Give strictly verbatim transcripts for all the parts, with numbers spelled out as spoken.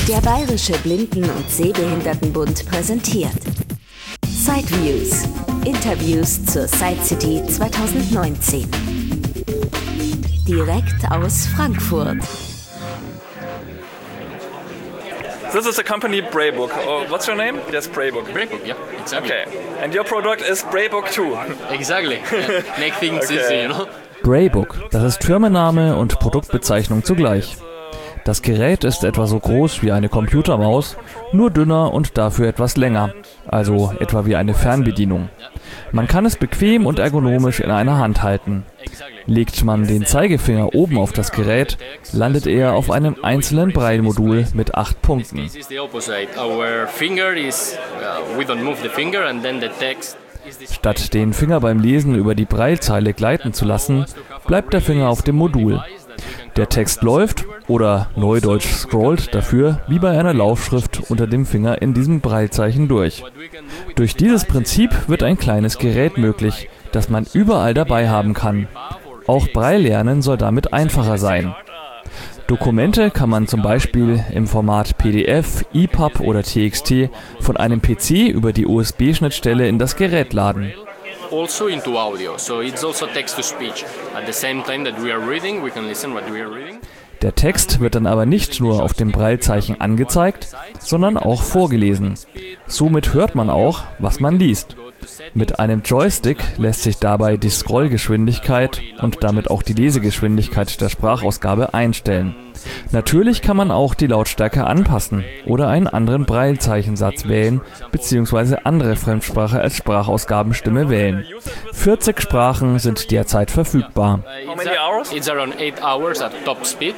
Der Bayerische Blinden- und Sehbehindertenbund präsentiert Sideviews. Interviews zur Sidecity zwanzig neunzehn. Direkt aus Frankfurt. This is the company Braillebook. Oh, what's your name? Yes, Braillebook. Braillebook, yeah, exactly. Okay. And your product is Braillebook too. Exactly. Yeah. Make things Okay. easy, you know. Braillebook, das ist Firmenname und Produktbezeichnung zugleich. Das Gerät ist etwa so groß wie eine Computermaus, nur dünner und dafür etwas länger, also etwa wie eine Fernbedienung. Man kann es bequem und ergonomisch in einer Hand halten. Legt man den Zeigefinger oben auf das Gerät, landet er auf einem einzelnen Braille-Modul mit acht Punkten. This is the opposite. Our finger is, uh, we don't move the finger and then the text is this. Statt den Finger beim Lesen über die Braillezeile gleiten zu lassen, bleibt der Finger auf dem Modul. Der Text läuft, oder neudeutsch scrollt dafür, wie bei einer Laufschrift unter dem Finger in diesem Braillezeichen durch. Durch dieses Prinzip wird ein kleines Gerät möglich, das man überall dabei haben kann. Auch Braille lernen soll damit einfacher sein. Dokumente kann man zum Beispiel im Format P D F, E P U B oder T X T von einem P C über die U S B-Schnittstelle in das Gerät laden. Also into audio, so it's also text to speech. At the same time that we are reading, we can listen what we are reading. Der Text wird dann aber nicht nur auf dem Braillezeichen angezeigt, sondern auch vorgelesen. Somit hört man auch, was man liest. Mit einem Joystick lässt sich dabei die Scrollgeschwindigkeit und damit auch die Lesegeschwindigkeit der Sprachausgabe einstellen. Natürlich kann man auch die Lautstärke anpassen oder einen anderen Braillezeichensatz wählen bzw. andere Fremdsprache als Sprachausgabenstimme wählen. vierzig Sprachen sind derzeit verfügbar. How many hours? It's around eight hours at top speed.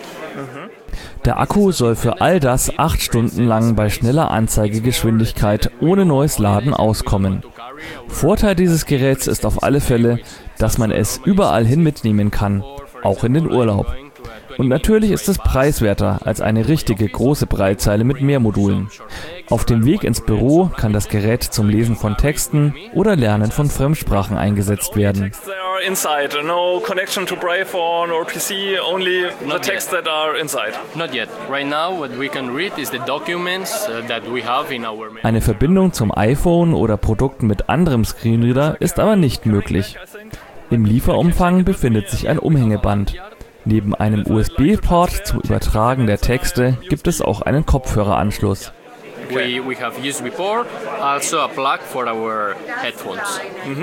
Der Akku soll für all das acht Stunden lang bei schneller Anzeigegeschwindigkeit ohne neues Laden auskommen. Vorteil dieses Geräts ist auf alle Fälle, dass man es überall hin mitnehmen kann, auch in den Urlaub. Und natürlich ist es preiswerter als eine richtige große Braillezeile mit mehr Modulen. Auf dem Weg ins Büro kann das Gerät zum Lesen von Texten oder Lernen von Fremdsprachen eingesetzt werden. They are inside. No connection to Braille phone or P C. Only the Not texts yet. that are inside. Not yet. Right now, what we can read is the documents uh, that we have in our. Eine Verbindung zum iPhone oder Produkten mit anderem Screenreader ist aber nicht möglich. Im Lieferumfang befindet sich ein Umhängeband. Neben einem U S B-Port zum Übertragen der Texte gibt es auch einen Kopfhöreranschluss. We, we have U S B port, also a plug for our headphones.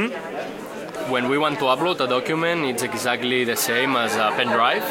When we want to upload a document, it's exactly the same as a pen drive.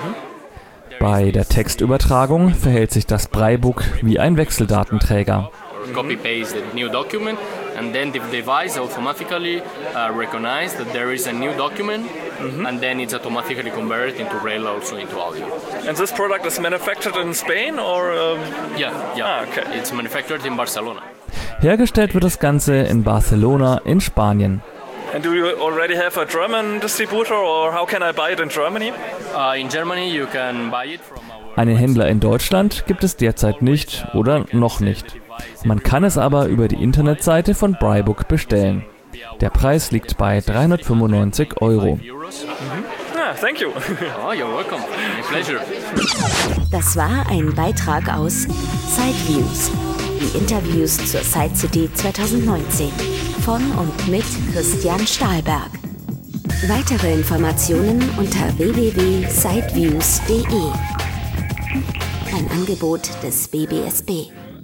Bei der Textübertragung verhält sich das Braillebook wie ein Wechseldatenträger. Or copy paste the new document, and then the device automatically uh, recognizes that there is a new document, and then it's automatically converted into Braille, also into audio. And this product is manufactured in Spain or? Um, Yeah, yeah. Ah, okay. It's manufactured in Barcelona. Hergestellt wird das Ganze in Barcelona in Spanien. and do you already have a German distributor or how can I buy it in Germany? Uh, in Germany, you can buy it from our. Einen Händler in Deutschland gibt es derzeit nicht oder noch nicht. Man kann es aber über die Internetseite von Braillebook bestellen. Der Preis liegt bei dreihundertfünfundneunzig Euro. Ah, thank you. Oh, you're welcome. My pleasure. Das war ein Beitrag aus Sideviews, die Interviews zur Sidecity zwanzig neunzehn von und mit Christian Stahlberg. Weitere Informationen unter w w w punkt sideviews punkt d e. Ein Angebot des B B S B.